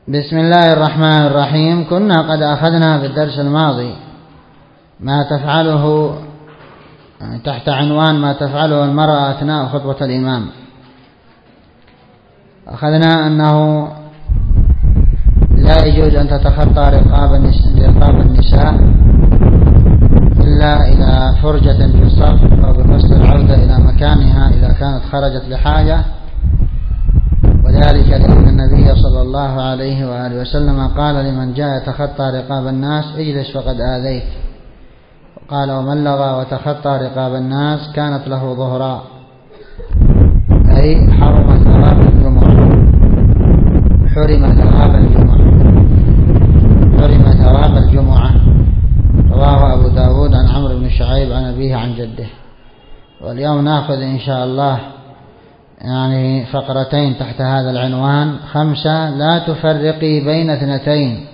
بسم الله الرحمن الرحيم. كنا قد أخذنا في الدرس الماضي ما تفعله تحت عنوان ما تفعله المرأة أثناء خطبة الإمام. أخذنا أنه لا يجوز أن تتخطى رقاب النساء إلا إلى فرجة في الصف أو بقصد العودة إلى مكانها إذا كانت خرجت لحاجة، وذلك لأن النبي صلى الله عليه وآله وسلم قال لمن جاء يتخطى رقاب الناس: اجلس فقد آذيت. وقال: ومن لغى وتخطى رقاب الناس كانت له ظهراء، أي حرم ثواب الجمعة، حرم ثواب الجمعة. رواه أبو داود عن عمرو بن شعيب عن أبيه عن جده. واليوم نأخذ إن شاء الله فقرتين تحت هذا العنوان: 5 لا تفرقي بين اثنتين.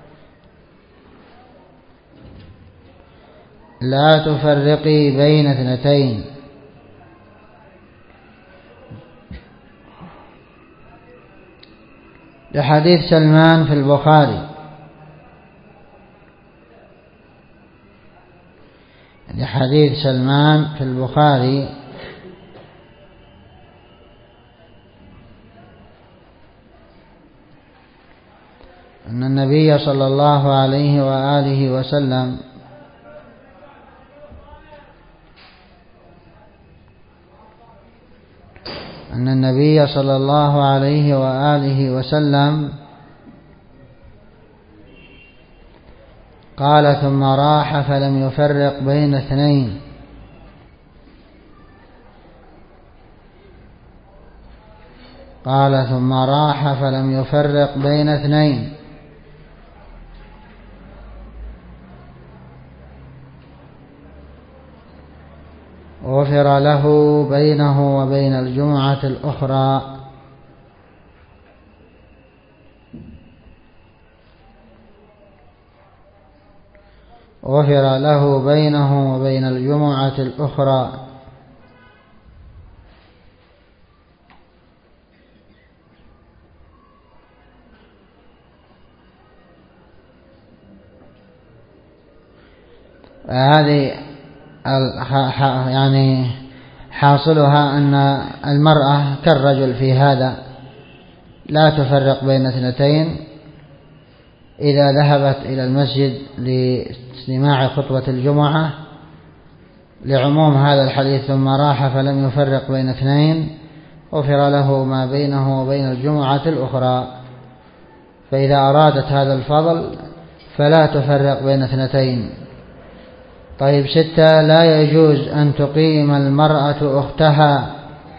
لا تفرقي بين اثنتين. لحديث سلمان في البخاري، أن النبي صلى الله عليه وآله وسلم قال: ثم راح فلم يفرق بين اثنين. غفر له بينه وبين الجمعة الأخرى. هذه حاصلها أن المرأة كالرجل في هذا، لا تفرق بين اثنتين إذا ذهبت إلى المسجد لاستماع خطبة الجمعة، لعموم هذا الحديث: ثم راح فلم يفرق بين اثنين غفر له ما بينه وبين الجمعة الأخرى. فإذا أرادت هذا الفضل فلا تفرق بين اثنتين. طيب 6 لا يجوز أن تقيم المرأة أختها.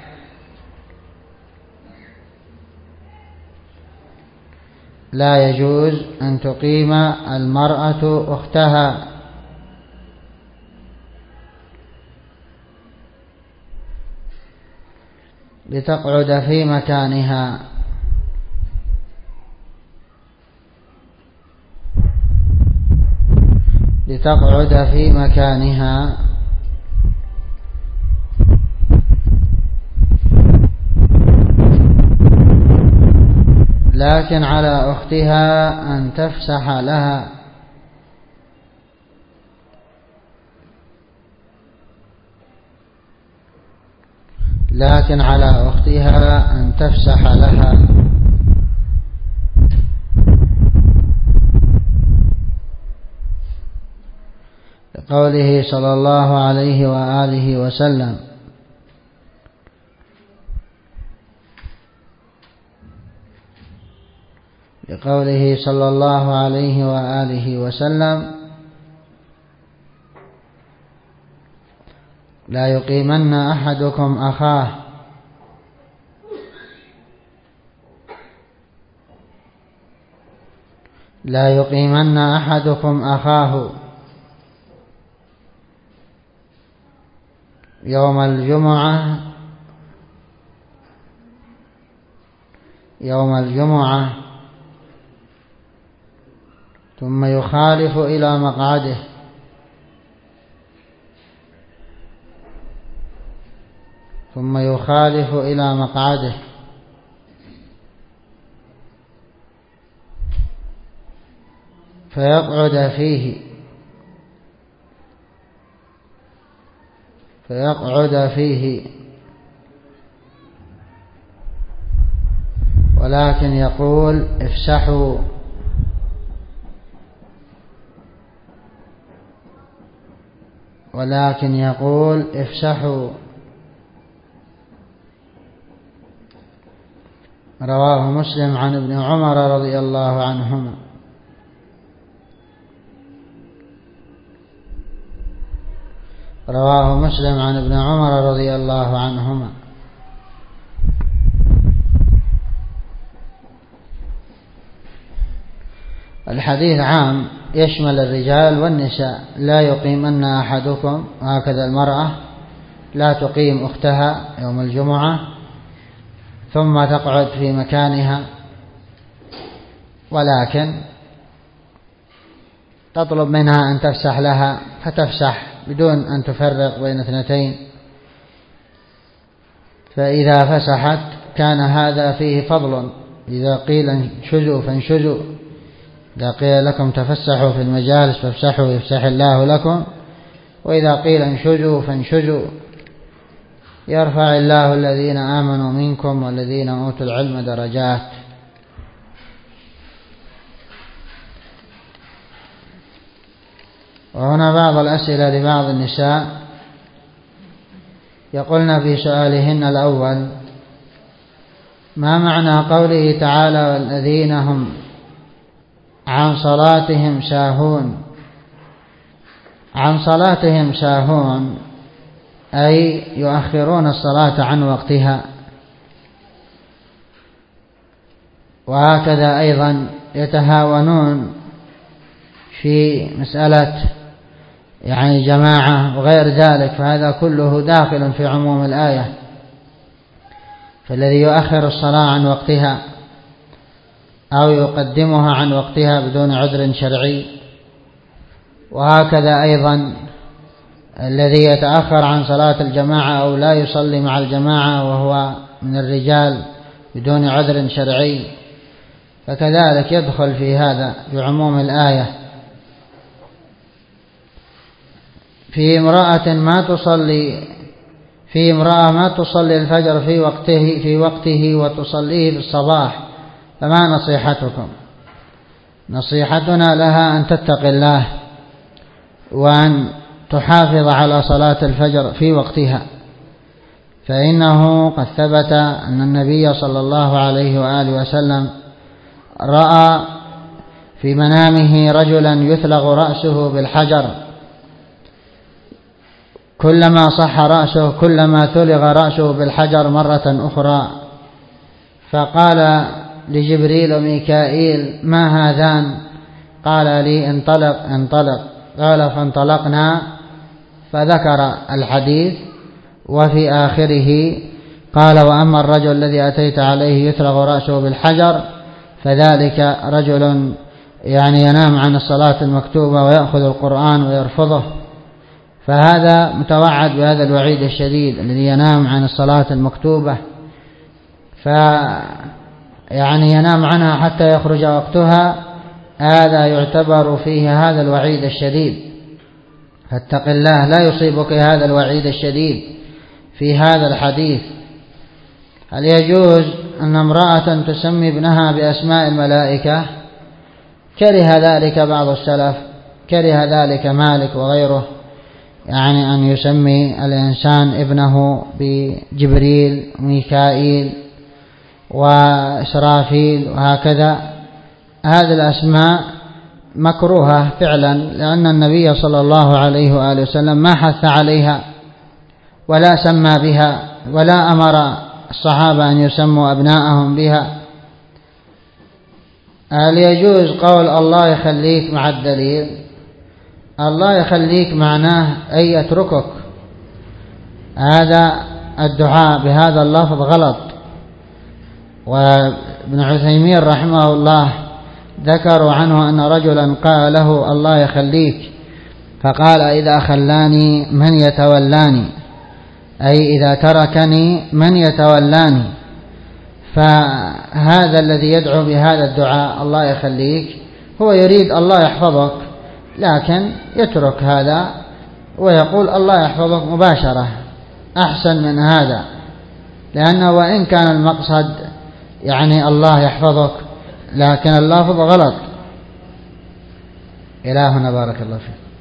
لتقعد في مكانها. لكن على أختها أن تفسح لها. لقوله صلى الله عليه وآله وسلم: لا يقيمن أحدكم أخاه يوم الجمعة ثم يخالف إلى مقعده فيقعد فيه ولكن يقول افسحوا رواه مسلم عن ابن عمر رضي الله عنهما. الحديث عام يشمل الرجال والنساء. لا يقيمن أحدكم، وهكذا المرأة لا تقيم أختها يوم الجمعة ثم تقعد في مكانها، ولكن تطلب منها أن تفسح لها فتفسح بدون أن تفرق بين اثنتين. فإذا فسحت كان هذا فيه فضل. إذا قيل انشزوا فانشزوا، إذا قيل لكم تفسحوا في المجالس فافسحوا يفسح الله لكم، وإذا قيل انشزوا فانشزوا يرفع الله الذين آمنوا منكم والذين أوتوا العلم درجات. وهنا بعض الأسئلة لبعض النساء يقولن في سؤالهن الأول: ما معنى قوله تعالى والذين هم عن صلاتهم ساهون؟ أي يؤخرون الصلاة عن وقتها. وهكذا أيضا يتهاونون في مسألة جماعة وغير ذلك، فهذا كله داخل في عموم الآية. فالذي يؤخر الصلاة عن وقتها أو يقدمها عن وقتها بدون عذر شرعي، وهكذا أيضا الذي يتأخر عن صلاة الجماعة أو لا يصلي مع الجماعة وهو من الرجال بدون عذر شرعي، فكذلك يدخل في هذا بعموم الآية. في امرأة ما تصلي الفجر في وقته وتصليه في الصباح، فما نصيحتكم؟ نصيحتنا لها أن تتقي الله وأن تحافظ على صلاة الفجر في وقتها، فإنه قد ثبت أن النبي صلى الله عليه وآله وسلم رأى في منامه رجلا يثلغ رأسه بالحجر، كلما صح رأسه كلما ثلغ رأسه بالحجر مرة أخرى، فقال لجبريل وميكائيل: ما هذان؟ قال لي: انطلق. قال: فانطلقنا، فذكر الحديث، وفي آخره قال: وأما الرجل الذي أتيت عليه يثلغ رأسه بالحجر فذلك رجل ينام عن الصلاة المكتوبة ويأخذ القرآن ويرفضه. فهذا متوعد بهذا الوعيد الشديد، الذي ينام عن الصلاة المكتوبة ينام عنها حتى يخرج وقتها، هذا يعتبر فيه هذا الوعيد الشديد. فاتق الله، لا يصيبك هذا الوعيد الشديد في هذا الحديث. هل يجوز أن امرأة تسمي ابنها بأسماء الملائكة؟ كره ذلك بعض السلف، كره ذلك مالك وغيره، أن يسمي الإنسان ابنه بجبريل وميكائيل وإسرافيل وهكذا. هذه الأسماء مكروهة فعلا، لأن النبي صلى الله عليه وآله وسلم ما حث عليها ولا سمى بها، ولا أمر الصحابة أن يسموا أبناءهم بها. هل يجوز قول الله يخليك مع الدليل؟ الله يخليك معناه أن يتركك. هذا الدعاء بهذا اللفظ غلط. وابن عثيمين رحمه الله ذكروا عنه أن رجلا قال له: الله يخليك، فقال: إذا خلاني من يتولاني، أي إذا تركني من يتولاني. فهذا الذي يدعو بهذا الدعاء الله يخليك هو يريد الله يحفظك، لكن يترك هذا ويقول الله يحفظك مباشرة أحسن من هذا، لأنه وإن كان المقصد يعني الله يحفظك لكن اللفظ غلط. إلى هنا بارك الله فيك.